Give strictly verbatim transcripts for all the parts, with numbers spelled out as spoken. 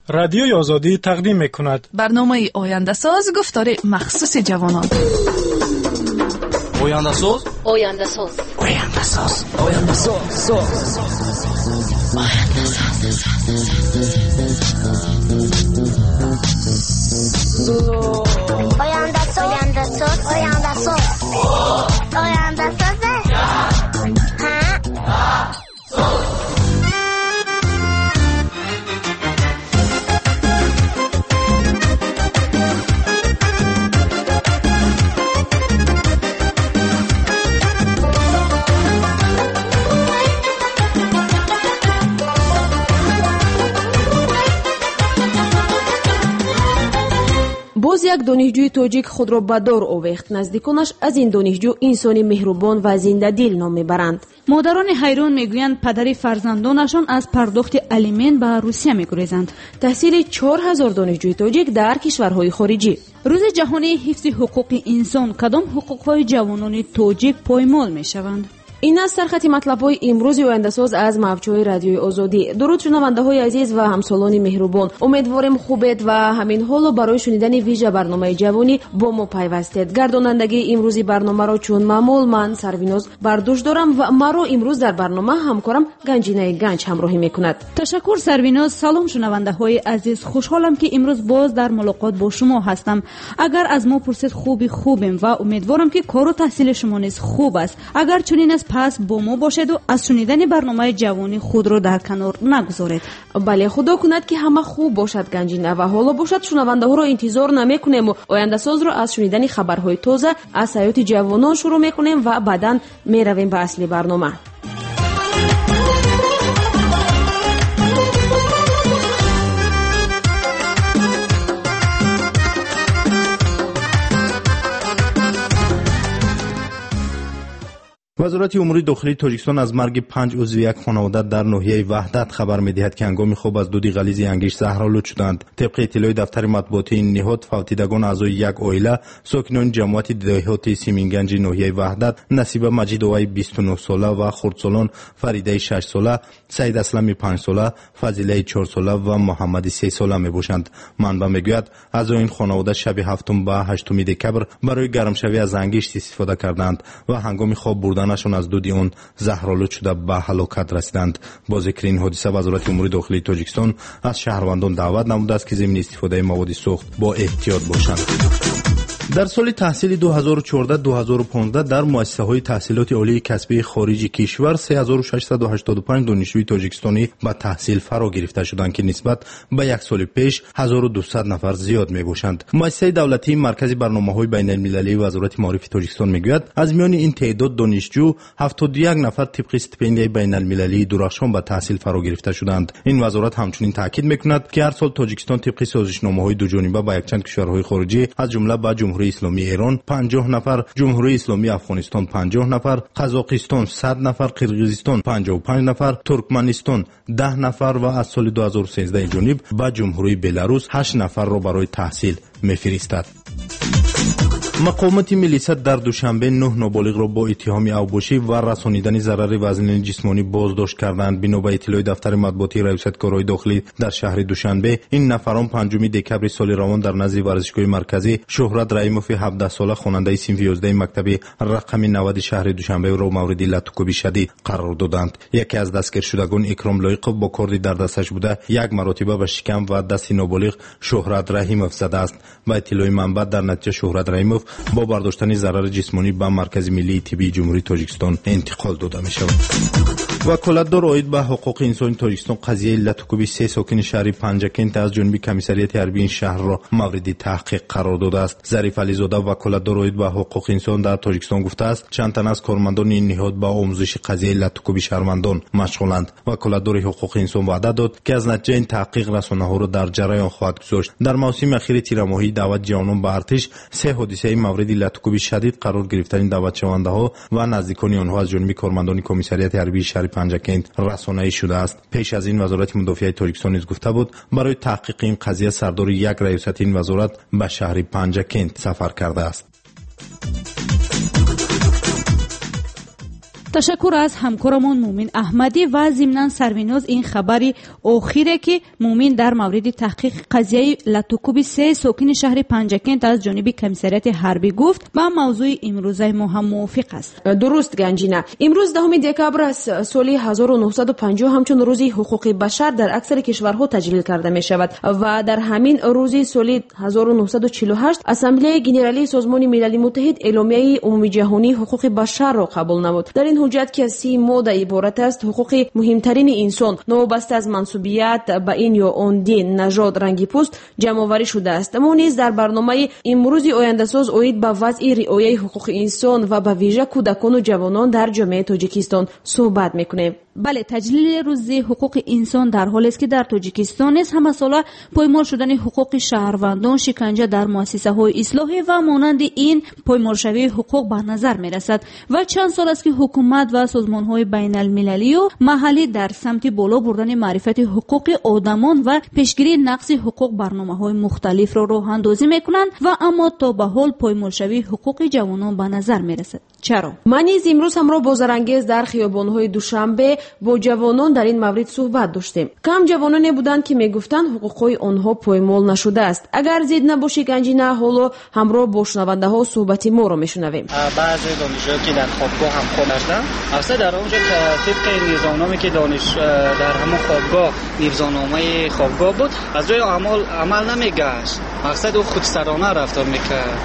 رادیوی آزادی تقدیم می‌کند برنامه آینده ساز گفتار مخصوص جوانان. آینده ساز آینده ساز آینده ساز آینده ساز آینده ساز آینده ساز آینده ساز آینده ساز باز یک دانشجوی تاجیک خود را به دار آویخت. نزدیکانش از این دانشجو انسانی مهربان و زنده دل نام میبرند. مادران حیران میگویند پدری فرزندانشان از پرداخت الیمن به روسیه میگریزند. تحصیل چهار هزار دانشجوی تاجیک در کشورهای خارجی. روز جهانی حفظ حقوق انسان، کدام حقوقهای جوانان تاجیک پایمال میشوند؟ این است سرخط مطلب‌های امروز آینده ساز از موج‌های رادیوی آزادی. درود شنونده‌های عزیز و همسالان مهربان. امیدوارم خوبید و همین حالا برای شنیدن ویژه برنامه جوانی با ما پیوستید. گردانندگی امروزی برنامه را چون معمول من سرویناز برداشت دارم و مرا امروز در برنامه همکارم گنجینه گنج همراهی میکند. تشکر سرویناز. سلام شنونده‌های عزیز، خوشحالم که امروز باز در ملاقات با شما هستم. اگر از ما پرسید خوبی خوبیم و امیدوارم که کار و تحصیل شما نیز خوب است. اگر چنین است پس با ما باشید و از شنیدن برنامه جوانی خود را در کنار نگذارید. بله، خدا کند که همه خوب باشد گنجینه و حالا باشد شنونده ها را انتظار نمیکنیم و آینده ساز را از شنیدن خبرهای تازه از حیات جوانان شروع میکنیم و بعداً میرویم به اصلی برنامه. وزارت امور داخلی تاجیکستان از مرگ پنج عضو یک خانواده در ناحیه وحدت خبر می‌دهد که هنگام خواب از دودی غلیظ انگیش زهرآلود شدند. طبق اطلاع دفتر مطبوعاتی این نهاد، فوتیدگان اعضای یک عائله ساکنان جماعت دهاتی سیمینگنج ناحیه وحدت نصیبه مجید اوی بیست و نه ساله و خردسالان فریده شش ساله، سید اسلم پنج ساله، فضیله چهار ساله و محمد سه ساله میباشند. منبع میگوید اعضای این خانواده شب هفتم به هشتم دکبر برای گرمشوی از انگشت استفاده کردند و هنگام خواب بردن نشون از دودی اون زهرآلود شده به هلاکت رسیدند. با ذکر این حادثه وزارت امور داخلی تاجیکستان از شهروندان دعوت نموده است که ضمن استفاده مواد سوخت با احتیاط باشند. در سال تحصیلی دو هزار و چهارده دو هزار و پانزده در مؤسسه‌های تحصیلات عالی کسبی خارجی کشور سه هزار و ششصد و هشتاد و پنج دانشجوی تاجیکستانی به تحصیل فرا گرفته شدند که نسبت به یک سال پیش هزار و دویست نفر زیاد میباشند. مؤسسه دولتی مرکز برنامه‌های بین‌المللی وزارت معارف تاجیکستان میگوید از میان این تعداد دانشجو هفتاد و یک نفر طبق استیپندیای بین‌المللی درخشان به تحصیل فرا گرفته شدند. این وزارت همچنین تاکید میکند که هر سال تاجیکستان طبق سازشنامه‌های دو جانبه با یک چند کشورهای خارجی از جمله با جمهوری اسلامی ایران پنجاه نفر، جمهوری اسلامی افغانستان پنجاه نفر، قزاقستان صد نفر، قرقیزستان پنجاه و پنج نفر، ترکمنستان ده نفر و از سال دو هزار و سیزده جانب با جمهوری بلاروس هشت نفر را برای تحصیل می‌فرستد. مقامات ملی در دوشنبه نه نابالغ را با اتهام اوباشی و رسانیدن ضرر وزن جسمانی بازداشت کردند. بنا به اطلاع دفتر مطبوعاتی ریاست کارهای داخلی در شهر دوشنبه، این نفران پنجم دکبر سال روان در نزد ورزشگاه مرکزی شهرت رحیموف هفده ساله خواننده صنف یازده مکتب رقم نود شهر دوشنبه را مورد لطکوبی شدید قرار دادند. یکی از دستگیر شدگان اکرام لایق با کارد در دستش بوده یک مرتبه به شکم و دست نابالغ شهرت رحیموف زده است. با اطلاع منبع در نتیجه شهرت رحیموف با برداشتن ضرر جسمانی به مرکز ملی طبی جمهوری تاجیکستان انتقال داده می شود. وکالتدار عاید به حقوق انسانی تاجیکستان قضیه لطکوبی سه ساکن شهر پنجکنت از جانب کمیسریت حربی این شهر را مورد تحقیق قرار داده است. ظریف علیزاده وکالتدار عاید به حقوق انسان در تاجیکستان گفته است چند تن از کارمندان این نهاد با آموزش قضیه لطکوبی شهروندان مشغولند. وکالتدار حقوق انسان وعده داد که از نتیجه این تحقیق رسانه‌ها را در جریان خواهد گذاشت. در موسم اخیر تیرماهی دعوت جوانان به ارتش سه حادثه مورد لطکوبی شدید قرار گرفتن دعوت شونده‌ها و نزدیکان آنها از جانب کارمندان کمیسریت حربی شهر پنجکنت رسانه‌ای شده است. پیش از این وزارت مدافعه تاجیکستان نیز گفته بود برای تحقیق این قضیه سردار یک ریاست این وزارت به شهر پنجکنت سفر کرده است. تشکر از همکارمون مومن احمدی و ضمناً سریناز این خبری آخیره که مومن در مورد تحقیق قضیه لطوکوب سه ساکن شهر پنجکент از جانب کمیسریات حربی گفت با موضوع امروزه ما هم موافق است. درست گنجینه. امروز دهم دکبر از سال هزار و نهصد و پنجاه همچون روز حقوق بشر در اکثر کشورها تجلیل کرده می شود و در همین روز سال هزار و نهصد و چهل و هشت اسامبله ژنرالی سازمان ملل متحد اعلامیه عمومی جهانی حقوق بشر را قبول نمود. در این حجت که سی ماده عبارت است حقوق مهمترین انسان نوبسته از منسوبیت به این یا آن دین، نژاد، رنگ پوست جمع‌آوری شده است. ما نیز در برنامه امروز آینده ساز اوید به وضع رعایت حقوق انسان و به ویژه کودکان و جوانان در جامعه تاجیکستان صحبت میکنیم. بله، تجلیل روز حقوق انسان در حالی است که در تاجیکستان نیز همه ساله پایمال شدن حقوق شهروندان، شکنجه در مؤسسه‌های اصلاحی و مانند این پایمال شوی حقوق به نظر می‌رسد و چند سال است که حکومت و سازمان‌های بین‌المللی و محلی در سمت بالا بردن معرفت حقوق آدمان و پیشگیری نقض حقوق برنامه‌های مختلف را راه اندازی می‌کنند و اما تا به حال پایمال شوی حقوق جوانان به نظر می‌رسد. چرا؟ من نیز امروز همراه با زرانگیز در خیابان‌های دوشنبه با جوانان در این مورد صحبت داشتیم. کم جوانانی بودند که میگفتند حقوقهای آنها پایمال نشده است. اگر زید نباشی گنجینه، حالا همراه با شنونده ها صحبت ما را میشنویم. بعضی دانشجویان که در خوابگاه هم خوردن اصلا در اونجا که طبق نظامنامه‌ای که دانش در همون خوابگاه نظامنامه خوابگاه بود از روی عمل عمل نمیگشت. مقصد او خودسرانه رفتار میکرد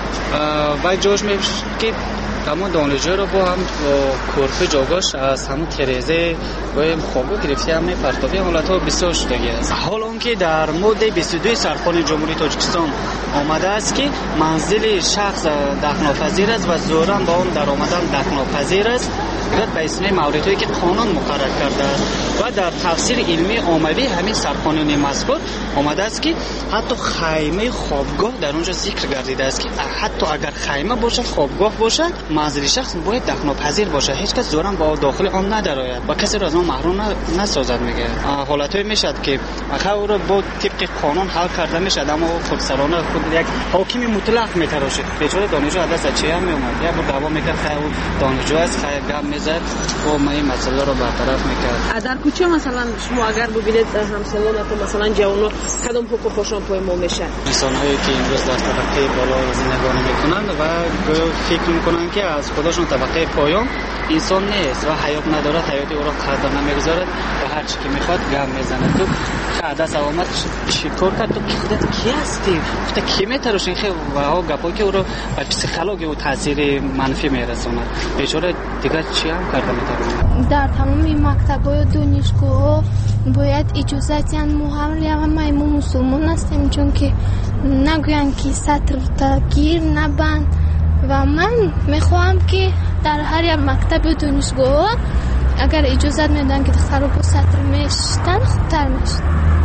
و جوش میشه که همون دانشجو رو با هم کورفه جاگاش از همون تریزه و خوابگاه گرفته همه پرتابی حالتها بسیار شدگی است. حال اون که در ماده بیست و دو سرخانه جمهوری تاجیکستان آمده است که منزل شخص دفن‌ناپذیر است و زورا با اون در آمدن دفن‌ناپذیر است به اسم موردهایی که قانون مقرر کرده است و در تفسیر علمی عمومی همین سرخانه مذکور آمده است که حتی خیمه خوابگاه در اونجا ذکر گردیده است که حتی اگر خیمه باشه، خوابگاه باشه، منزل شخص باید دفن‌ناپذیر باشه، هیچ کس زورا با داخل آن ندراید و کسی را از آن محروم نسازد. میگه حالتایی میشد که او را با طبق قانون حل کرده میشد اما خودسرانه خود یک حاکم مطلق میتراشید. بیچاره دانشجو از دست چی هم میومد یا با دعوا میکرد خیر دانشجو است، خیر گپ میزد و ما این مسئله رو برطرف میکرد. در کوچه مثلا شما اگر ببینید همسالانتون مثلا جوانو کدام حقوقشون پایمال میشه؟ انسان‌هایی که امروز در طبقه بالا زندگانی میکنند و فکر میکنند که از خودشون طبقه پایان انسان نیست و حیات نداره، حیاتی او را قدر نمیگذارد و هر چی که میخواد گم میزنه. تو خدا سلامت چیکار کرد؟ تو خودت کی هستی؟ خودت کی میتراشی؟ و ها گپایی که او را به پسیکولوژی و تاثیر منفی میرسونه. بیچاره دیگه چی هم کرده میتونه. در تمام مکتب‌های و دانشگاه‌ها باید اجازه یان محمل یا همه ما مسلمان هستیم چون که نگویند که سطر تا گیر نبند و من میخوام که در هر یک مکتب و دانشگاه اگر اجازه میدن که دخترها با سطر میشتن خوبتر میشتن.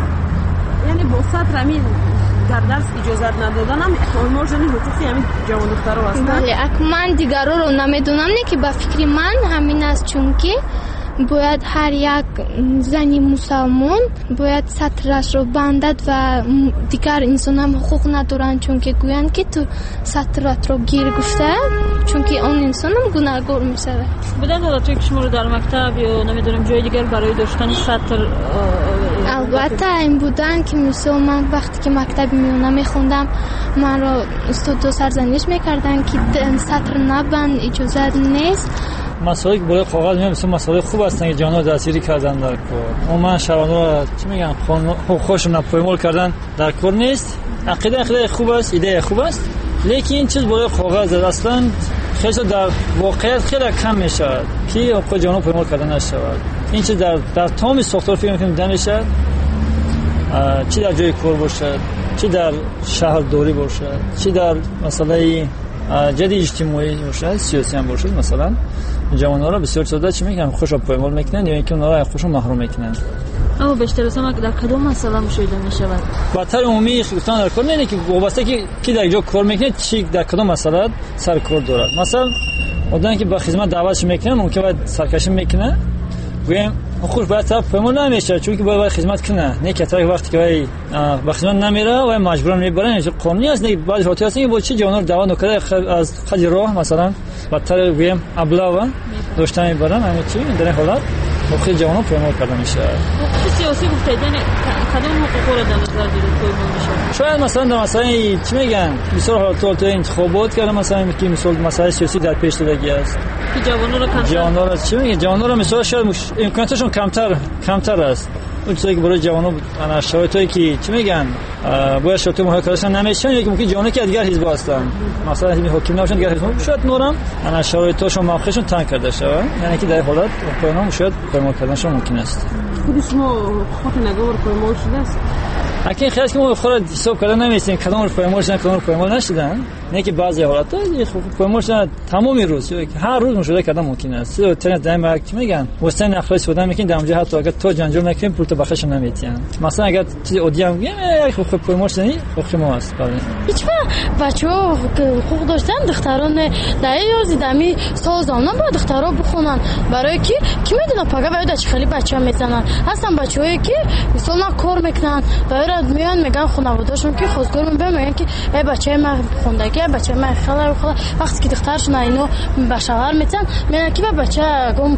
یعنی با سطر همین در درس اجازه ندادن هم پایمال شدن حقوقی همین جوان دخترها هستن. بله، اگه من دیگرها رو نمیدونم نه که با فکر من همین است چون که باید هر یک زنی مسلمان باید سطرش رو بندد و دیگر انسان هم حقوق ندارن چون که گویند که تو سطرت رو گیر گفته چون که اون انسان هم گناهگار میشه. بودن حالتی که شما رو در مکتب یا نمیدونم جای دیگر برای داشتن سطر؟ البته این بودن که مثلا من وقتی که مکتب میونم میخوندم من رو استاد دو سرزنش میکردن که سطر نبند اجازه نیست. مسائلی که باید کاغذ میام مثل مسائل خوب هستن که جانو دستگیری کردن در کار. اما شبانو چی میگن حقوقشون پایمال کردن در کار نیست. عقیده عقیده خوب است، ایده خوب است، لیکن این چیز باید کاغذ اصلا خیلی در واقعیت خیلی کم میشه که حقوق جانو پایمال کردن نشود. این چیز در در تمام ساختار فکر میکنم دیده میشه، چی در جای کار باشد، چی در شهرداری باشد، چی در مسئله جدی اجتماعی باشد، سیاسی هم باشد. مثلا جوان‌ها را بسیار ساده چی میگن خوشا پایمال میکنن یا اینکه اونها را خوشا محروم میکنن. اما بیشتر از همه در کدوم مسئله مشاهده میشود؟ با طور عمومی گفتن در کار نه که وابسته که کی در اینجا کار میکنه چی در کدوم مسئله سر کار دارد. مثلا آدمی که با خدمت دعوتش میکنه ممکن باید سرکشی میکنه گویم خوش باید طرف پایمال نمیشه چون که باید خدمت کنه، نه که طرف وقتی که با خدمت نمیره و مجبورن میبرن قانونی است. نه بعضی وقتا هست که با چه جوانان دعوا نکرده از خرج راه مثلا با طرف گویم ابلاغ داشتن میبرن همه چی در این حالت خیلی جوانان پایمال کرده میشه. حقوق سیاسی گفتید یعنی کدام حقوق را در نظر گرفت پایمال میشه؟ شاید مثلا در مثلا چی میگن مثلا حالت تو انتخابات کردن مثلا که مثلا مسائل سیاسی در پیش دادگی است که جوانان را کمتر جوانان را چی میگن جوانان را مثلا شاید مش... امکاناتشون کمتر کمتر است. اون چیزی که برای جوانان انا شرایطی که چی میگن باید شرایط محاکاتشون نمیشن یا ممکن جوانان که دیگر حزب هستن مثلا این حکیم نباشن دیگر حزب شاید نورم انا شرایطشون موقعشون تنگ کرده شود یعنی که در حالت پایمال شاید پایمال کردنشون ممکن است. خود شما خود نگاه پایمال شده است؟ اگه خیلی که ما خود حساب کردن نمی‌رسیم کدام رو پایمال شدن کدام رو پایمال نشدن نه که بعضی حالات پایمال شدن تمام روز هر روز مشاهده کردن ممکن است. تو دائما چی میگن واسه اخلاص بودن میگن در اونجا حتی اگه تو جنجال نکنی پول تو بخشش نمیتین مثلا اگه چیز اودیام میگه خب پایمال شدنی خب ما است بله هیچ بچه‌ها حقوق داشتن دختران در یازی دمی سازمان با دخترها بخونن برای کی کی میدونه پاگا باید چه خیلی بچه‌ها میزنن هستن بچه‌هایی که مثلا کار میکنن برای میان میگن خانواده‌شون که خودگار میگن که ای بچه من خوندگی بچه من خاله خاله وقتی که دخترشون اینو بشار میتن میگن که بچه گم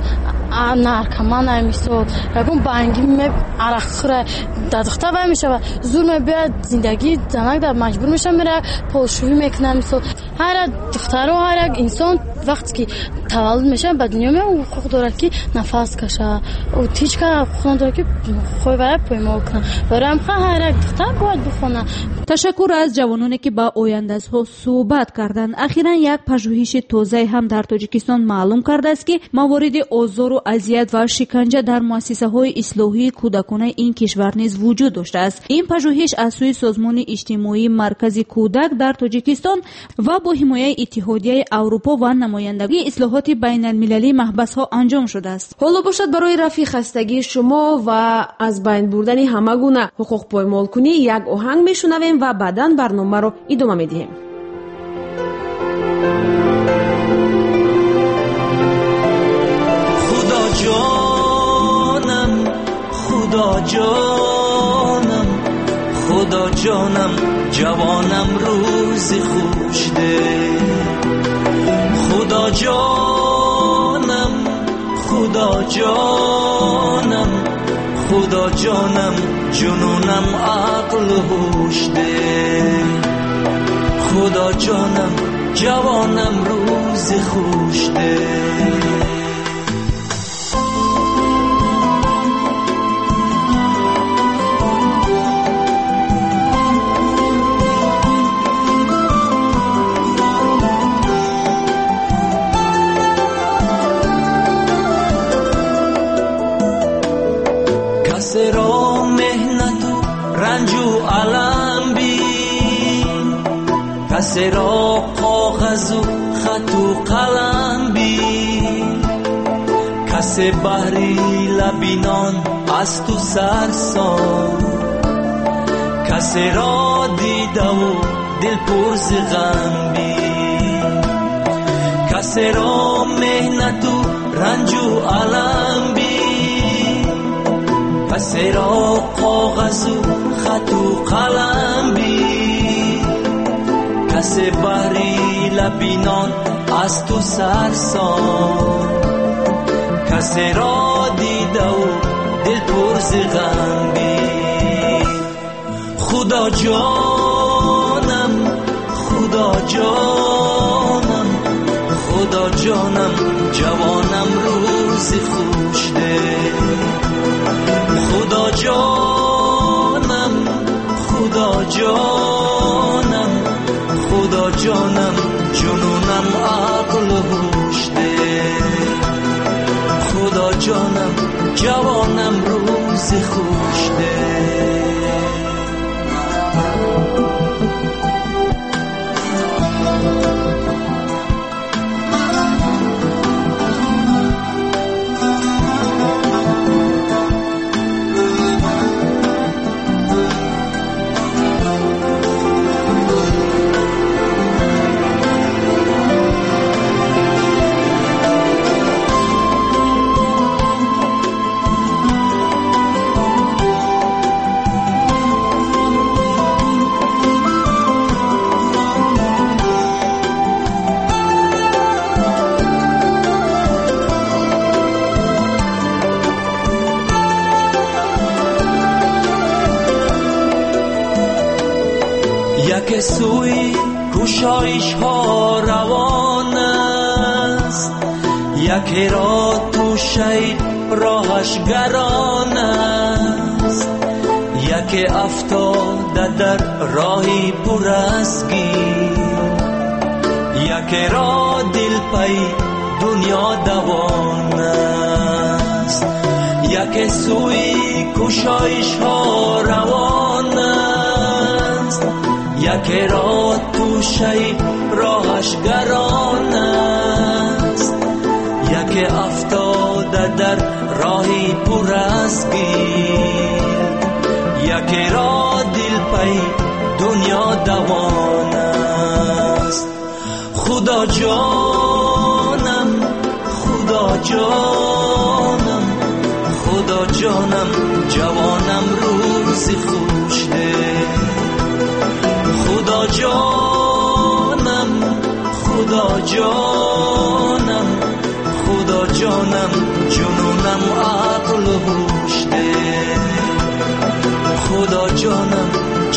نارکمان نمیسو گم بانگی می عرق خوره دختر وای میشه زور میاد زندگی زنگ در مجبور میشه میره پولشویی میکنه میسو هر دختر و هر انسان وقتی که تولد میشه به دنیا میاد حقوق داره که نفس کشه و هیچ کار حقوق داره که خوی برای پایمال کنه برای هم هر دختر باید بخونه. تشکر از جوانانی که با آینده‌ها صحبت کردند. اخیراً یک پژوهش تازه هم در تاجیکستان معلوم کرده است که موارد آزار و اذیت و شکنجه در مؤسسه‌های اصلاحی کودکان این کشور نیز وجود داشته است. این پژوهش از سوی سازمان اجتماعی مرکزی کودک در تاجیکستان و با حمایت اتحادیه اروپا و نمایندگی اصلاحات بین المللی محبس‌ها انجام شده است. حالا باشد برای رفع خستگی شما و از بین بردن همه گونه حقوق پایمال کنی یک آهنگ میشنویم و بعداً برنامه رو ادامه میدیم. خدا جانم خدا جانم خدا جانم جوانم روز خوش ده خدا جانم خدا جانم خدا جانم جنونم عقل هوش ده خدا جانم جوانم روز خوش ده کسی را مهنت و رنج و علم بین کسی را کاغذ و خط و قلم بین کسی بحری لبینان از تو سرسان کسی را دیده و دل پر ز غم بین کسی را مهنت و رنج و علم بین کسی را کاغذ و خط و قلم بین کسی بحری لبینان از تو سرسان کسی را دیده و دل پر ز غم بین خدا جانم خدا جانم خدا جانم جوانم روز خوش ده خدا جانم خدا جانم خدا جانم جنونم عقل هوش ده خدا جانم جوانم روز خوش ده یک سوی کوشایش ها روان است، یکی را تو شید راهش گران است، یکی افتاده در راهی پر از گیر، یکی را دل پی دنیا دوان است، یکی سوی کوشایش ها روان است، یکی را تو شید راهش گران است، یکی افتاده در راهی پر از گیر، یکی را دل پی دنیا دوان است. خدا جانم خدا جانم خدا جانم جوانم روز خوش ده، خدا جانم خدا جانم خدا جانم جنونم عقل و هوش ده، خدا جانم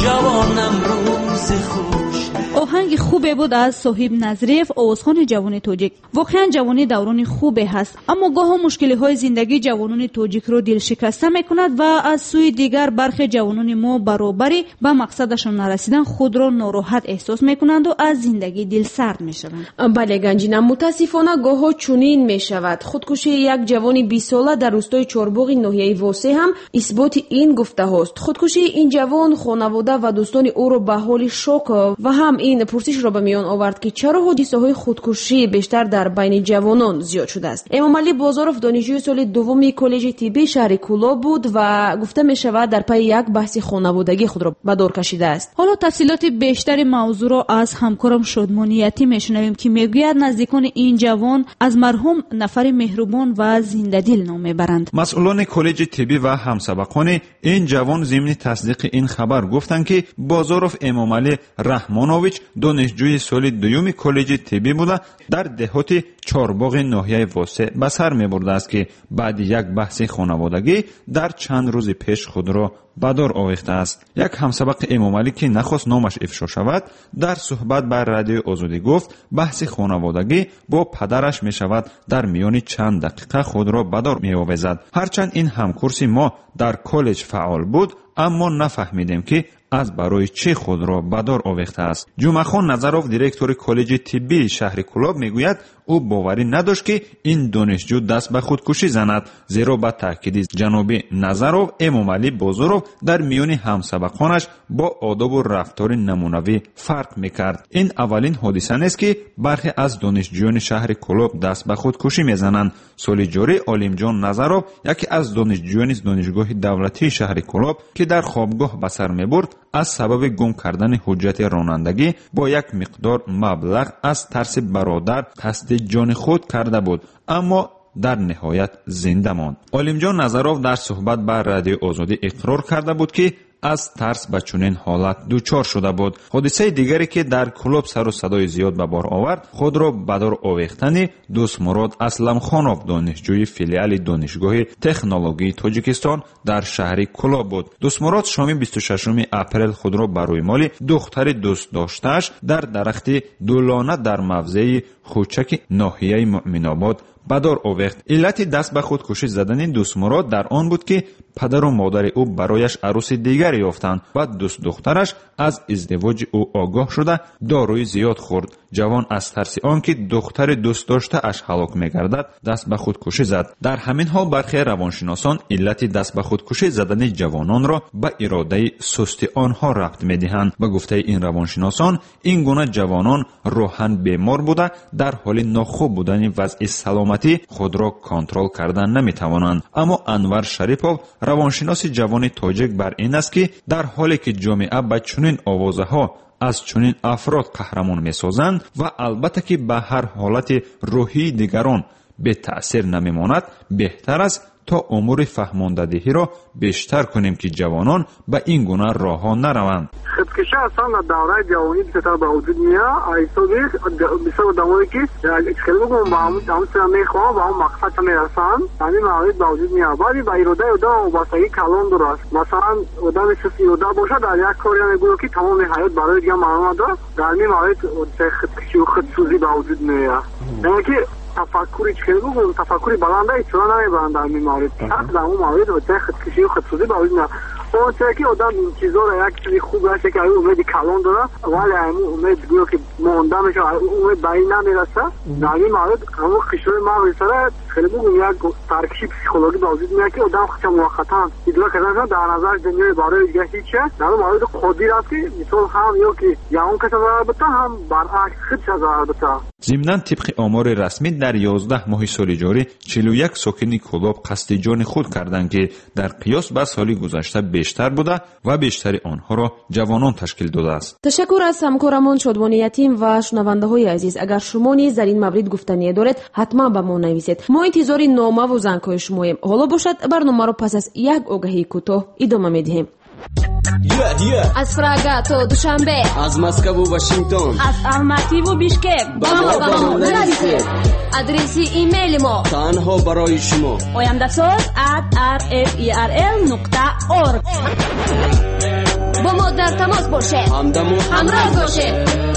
جوانم روز خوش ده. آهنگ خوبه بود از صاحب نظریف، آوازخوان جوان توجیک. واقعا جوانی دوران خوبه هست، اما گاه مشکلی های زندگی جوانان توجیک رو دل شکسته میکند و از سوی دیگر برخی جوانان ما برابری به مقصدشان نرسیدن خود را ناراحت احساس میکنند و از زندگی دل سرد میشوند. بله گنجینم، متاسفانه گاه چنین میشود. خودکشی یک جوان بیست ساله در روستای چارباغ ناحیه واسه هم اثبات این گفته هست. خودکشی این جوان خانواده و دوستان او را به حال شوک و هم این پرسش را به میان آورد که چرا حادثه های خودکشی بیشتر در بین جوانان زیاد شده است. امام علی بازارف دانشجوی سال دوم کالج طبی شهر کولا بود و گفته می شود در پی یک بحث خانوادگی خود را به دور کشیده است. حالا تفصیلات بیشتر موضوع را از همکارم شادمانیتی میشنویم که میگوید نزدیکان این جوان از مرحوم نفر مهربان و زنده‌دل نام میبرند. مسئولان کالج طبی و همسبقان این جوان ضمن تصدیق این خبر گفتند که بازارف امام علی رحمانویچ دانشجوی سال دوم کالج طبی بوده در دهات چارباغ ناحیه واسه به سر میبرده است که بعد یک بحث خانوادگی در چند روز پیش خود را به دار آویخته است. یک همسبق امام علی که نخواست نامش افشا شود در صحبت با رادیو آزادی گفت بحث خانوادگی با پدرش می شود در میان چند دقیقه خود را به دار می آویزد. هرچند این همکورس ما در کالج فعال بود اما نفهمیدیم که از برای چه خود را به دار آویخته است. جمعخان نظروف دیرکتور کالج طبی شهر کلاب میگوید او باوری نداشت که این دانشجو دست به خودکشی زند، زیرا با تاکید جناب نظروف امام علی بازارов در میان همسبقانش با آداب و رفتار نمونوی فرق میکرد. این اولین حادثه است که برخی از دانشجویان شهر کلاب دست به خودکشی میزنند. سال جاری عالمجان نظروف یکی از دانشجویان دانشگاه دولتی شهر کلاب که در خوابگاه به سر میبرد از سبب گم کردن حجت رانندگی با یک مقدار مبلغ از ترس برادر قصد جان خود کرده بود، اما در نهایت زنده ماند. عالمجان نظروف در صحبت با رادیو آزادی اقرار کرده بود که از ترس به چنین حالت دچار شده بود. حادثه دیگری که در کلوب سر و صدای زیاد به بار آورد خود را به دار آویختن دوست مراد اسلمخانوف دانشجوی فیلیال دانشگاه تکنولوژی تاجیکستان در شهر کلوب بود. دوست مراد شام بیست و ششم اپریل خود را برای مال دختر دوست داشته‌اش در درخت دولانه در موضع خوچک ناحیه مؤمن‌آباد به دار آورد. علت دست به خودکشی زدن دوست مراد در آن بود که پدر و مادر او برایش عروس دیگر یافتند و دوست دخترش از ازدواج او آگاه شده داروی زیاد خورد. جوان از ترس آنکه دختر دوست داشته اش هلاک می‌گردد دست به خودکشی زد. در همین حال برخی روانشناسان علت دست به خودکشی زدن جوانان را به اراده سست آنها ربط می‌دهند. به گفته این روانشناسان این گونه جوانان روحاً بیمار بوده در حال ناخوب بودن وضع سلامتی خود را کنترل کردن نمی‌توانند. اما انور شریپov روانشناس جوان تاجیک بر این است که در حالی که جامعه به چنین آوازها از چنین افراد قهرمان می‌سازند و البته که به هر حالت روحی دیگران به تأثیر نمی‌ماند، بهتر است تا امور فهماندهی را بیشتر کنیم که جوانان به این گونه راه‌ها نروند. خودکشی اصلا در دوره جوانی بیشتر به وجود میاد. ایسوگی بسیار آدمایی که خیلی بگم با همون همون سر میخوام با همون مقصد میرسن همین موارد به وجود میاد. ولی با اراده آدم وابستگی کلان درست. مثلا آدم شخصی اراده باشه در یک کاری نمیگه که تمام حیات برای دیگه معنا داره. در این موارد خودکشی و خودسوزی به وجود میاد. یعنی که تفکری چه بگم تفکری بلنده ایتونه نمیبرند در این موارد. حتی در اون موارد خودکشی و خودسوزی به وجود میاد. اون چیزی که آدم این چیزا رو یک چیزی خوب هست که امیدی کلان داره ولی همون امید گویا که مونده میشه امید به این نمیرسه. در این مورد همون خشوع ما میسره خیلی بگم یک ترکیب پسیکولوژی به وجود میاد که آدم خودش موقتا ادراک کردن در نظر دنیای برای دیگه هیچه. در اون مورد خودی رفتی مثلا هم یا که یا اون کس ضرر بده هم برعکس خودش ضرر بده. ضمناً طبق آمار رسمی در یازده ماه سال جاری چهل و یک ساکن کلاب قصد جان خود کردند که در قیاس با سال گذشته بیشتر بوده و بیشتر آنها را جوانان تشکیل داده است. تشکر از همکارمان شادمان یتیم و شنونده های عزیز. اگر شما نیز در این مورد گفتنی دارید حتما به ما نویسید. ما انتظار نامه و زنگ‌های شماییم. حالا باشد برنامه را پس از یک آگهی کوتاه ادامه می‌دهیم. Yeah, yeah. از پراگ تا دوشنبه، از مسکو و واشنگتن، از الماتی و بیشکک با ما با ما نویسید. آدرس ایمیل ما تنها برای شما oyandasaz at r f e r l نقطه org. با ما در تماس باشید. همراه باشید.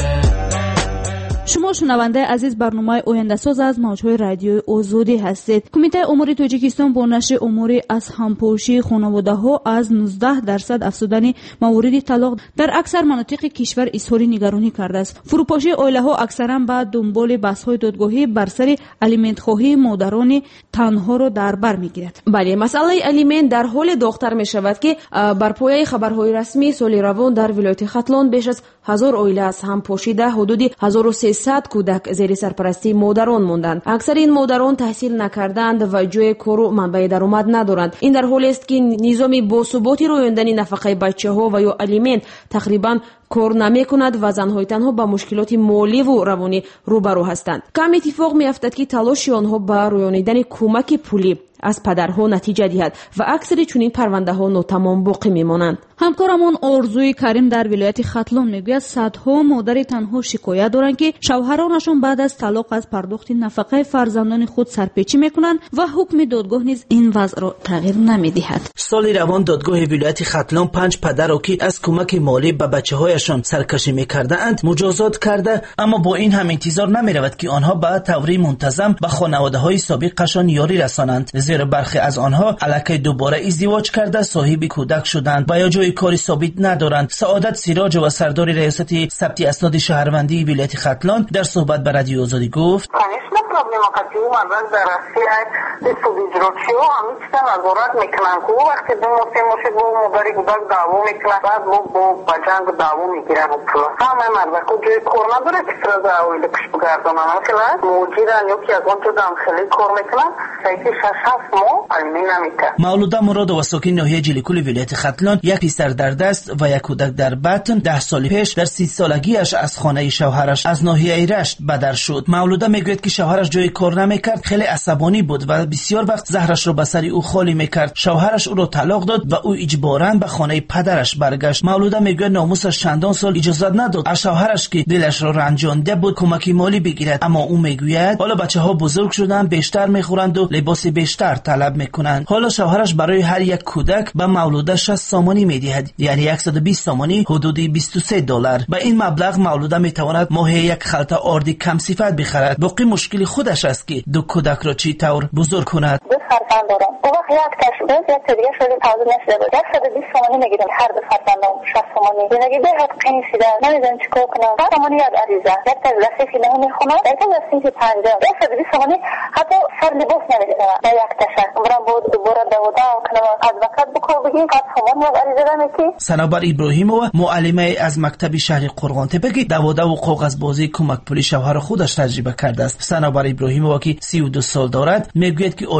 شما شنونده عزیز برنامه آینده‌ساز از موج‌های رادیوی آزادی هستید. کمیته امور تاجیکستان با نشر امور از همپوشی خانواده‌ها از نوزده درصد افزودن موارد طلاق در اکثر مناطق کشور اظهار نگرانی کرده است. فروپاشی عائله‌ها اکثرا بعد دنبال بحث‌های دادگاهی بر سر الیمنت خواهی مادران تنها را در بر می‌گیرد. بله، مسئله الیمنت در حال داغ‌تر می‌شود که بر پایه خبرهای رسمی سال روان در ولایت ختلان بیش از هزار عائله از هم پوشیده حدود هزار و سیصد کودک زیر سرپرستی مادران ماندند. اکثر این مادران تحصیل نکردند و جای کار و منبع درآمد ندارند. این در حالی است که نظام باثباتی رویاندن نفقه بچه‌ها و یا الیمنت تقریباً کار نمی کند و زنهای تنها با مشکلات مالی و روانی روبرو هستند. کم اتفاق می افتد که تلاش آنها با رویاندن کمک پولی از پدرها نتیجه دهد و اکثر چنین پرونده ها ناتمام باقی میمانند. همکارمون آرزوی کریم در ولایت ختلان میگوید صدها مادر تنها شکایت دارند که شوهرانشون بعد از طلاق از پرداخت نفقه فرزندان خود سرپیچی میکنند و حکم دادگاه نیز این وضع را تغییر نمیدهد. سال روان دادگاه ولایت ختلان پنج پدر را که از کمک مالی به بچه‌هایشان سرکشی میکردند مجازات کرده، اما با این هم انتظار نمیرود که آنها به طور منتظم به خانواده‌های سابقشان یاری رسانند، زیرا برخی از آنها الکی دوباره ازدواج کرده صاحب کودک شدند و یا جای کاری ثابت ندارند. سعادت سیراج و سردار ریاست ثبت اسناد شهروندی ولایت ختلان در صحبت با رادیو آزادی گفت: problema kad ti uma da Rusija te su izročio, a mi se nazorat miklan ko vaqti bu se moše bu mudari gudak davo miklan bad bu bu bajang davo mikiran upla sama marda ko je korna dore ki sraza oyle kush bugardana mesela mujiran yok ya gonto dam khali kor miklan sayti shashas mo almina mika. مولوده مراد و ساکن ناحیه جلیکول ولایت ختلان یک پسر در دست و یک کودک در بطن ده سال پیش در سی سالگیش از خانه شوهرش از ناحیه رشت بدر شد. مولوده میگوید که شوهرش جای کار نمیکرد، خیلی عصبانی بود و بسیار وقت زهرش را به سر او خالی میکرد. شوهرش او را طلاق داد و او اجباراً به خانه پدرش برگشت. مولوده میگوید ناموسش چندان سال اجازه نداد از شوهرش که دلش را رنجانده بود کمک مالی بگیرد، اما او میگوید حالا بچه‌ها بزرگ شدن، بیشتر میخورند و لباس بیشتر طلب میکنند. حالا شوهرش برای هر یک کودک به مولوده شصت سامانی میدهد، یعنی صد و بیست سامانی حدود بیست و سه دلار. با این مبلغ مولوده میتواند ماهی یک خلطه آرد کم صفت بخرد. باقی مشکل خودش است که دو کودک را چی طور بزرگ کند. دو فرزند دارم. او وقت یک تشبیه یک دیگه شده تازه نشده بود. صد و بیست سامانی میگیرم هر دو فرزندم شصت سامانی. زندگی به حد قنیسیده. نمیدونم چیکار کنم. سامانی یاد عریضه. یک تا لطیفی نه میخونم. یک تا لطیفی پنجاه. صد و بیست سامانی حتی سر لباس نمیدونم. نه یک تشه. برام بود دوباره دودا کنم از وقت بکو بگیم که سامان یاد عریضه نمیکی. سنابر ابراهیمова معلمه از مکتب شهر قرغانتپه دودا و کاغذ بازی کمک پولی شوهر خودش تجربه کرده است. سنابر ابراهیمova که سی و دو سال دارد میگوید که عائله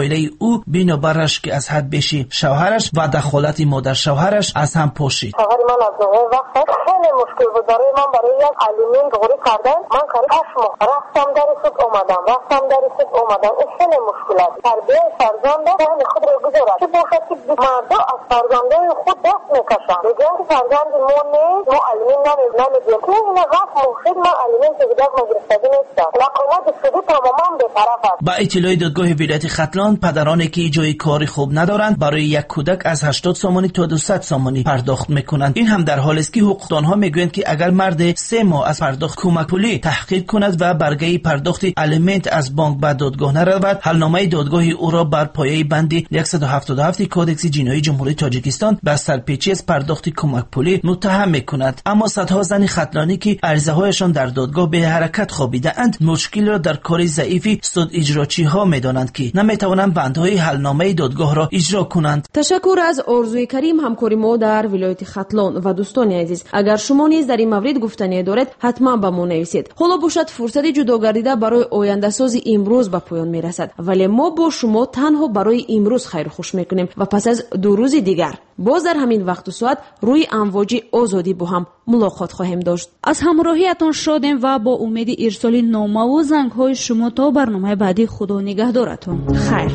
او بینابرش که از حد بشی شوهرش و دخالت مادر شوهرش از هم پاشید. شوهر من از اون وقت خیلی مشکل بود برای من، برای یک علومین دوری کردن. من کاری هشت ماه رفتم در سود اومدم رفتم در سود اومدم. این خیلی مشکلات تربیت فرزند خیلی خود رو گذارد که باشد که مردا از فرزنده خود دست میکشن، میگن که فرزند ما نیست، ما علومین نمیدیم که این وقت موخید ما علومین که بدک مگرفتگی نیستم. لقومت سودی تماما بیطرف است. با اطلاع دادگاه ولایت ختلان پدرانی که جای کاری خوب ندارند برای یک کودک از هشتاد سامانی تا دویست سامانی پرداخت میکنند. این هم در حالی است که حقوقدانها میگویند که اگر مرد سه ماه از پرداخت کمک پولی تحقیق کند و برگه پرداخت الیمنت از بانک به دادگاه نرود، حلنامه دادگاه او را بر پایه بند صد و هفتاد و هفت کودکس جنایی جمهوری تاجیکستان به سرپیچی از پرداخت کمک پولی متهم میکند. اما صدها زن ختلانی که عرضه هایشان در دادگاه به حرکت خوابیده اند مشکل را در کار ضعیفی سود اجراچی ها میدانند که نمیتوانند بندهای حلنامه دادگاه را اجرا کنند. تشکر از آرزوی کریم همکاری ما در ولایت ختلان. و دوستان عزیز، اگر شما نیز در این مورد گفتنی دارید حتما به ما نویسید. حالا باشد فرصت جداگردیده برای آینده ساز امروز به پایان میرسد، ولی ما با شما تنها برای امروز خیر خوش میکنیم و پس از دو روز دیگر باز در همین وقت و ساعت روی امواج آزادی با هم ملاقات خواهیم داشت. از همراهیتان شادیم و با امید ارسال نامه و زنگ های شما تا برنامه بعدی. خدا نگهدارتون. خیر.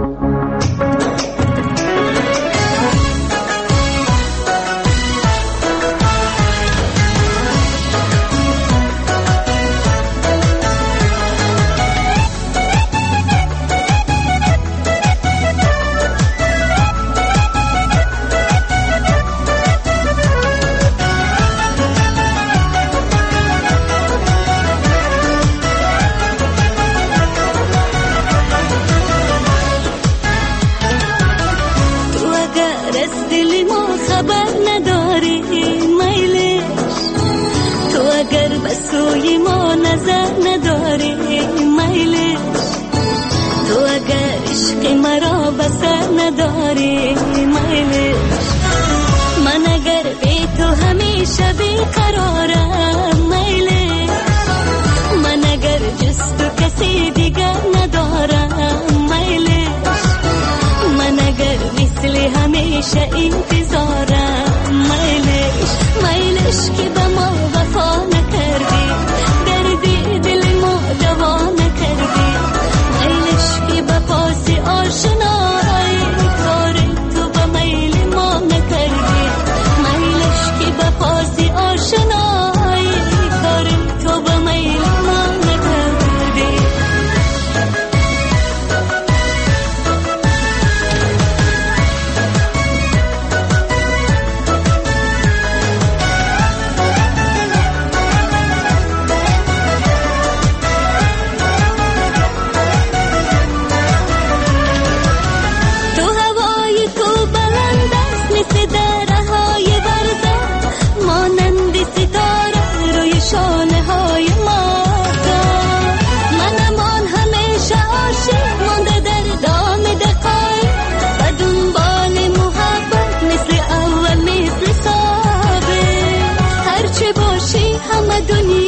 سوی ما نظر نداری میلش، تو اگر عشق مرا بسر نداری میلش، من اگر بی تو همیشه بیقرارم میلش، من اگر جز تو کسی دیگر ندارم میلش، من اگر مثل همیشه انتظارم میلش، میلش که به ما وفا نکردی، دردی دل ما دوا نکردی، میلش که به پاس آشنایی کار تو به میل ما نکردی، میلش که به پاس آشنایی کار تو به میل ما نکردی. دنیا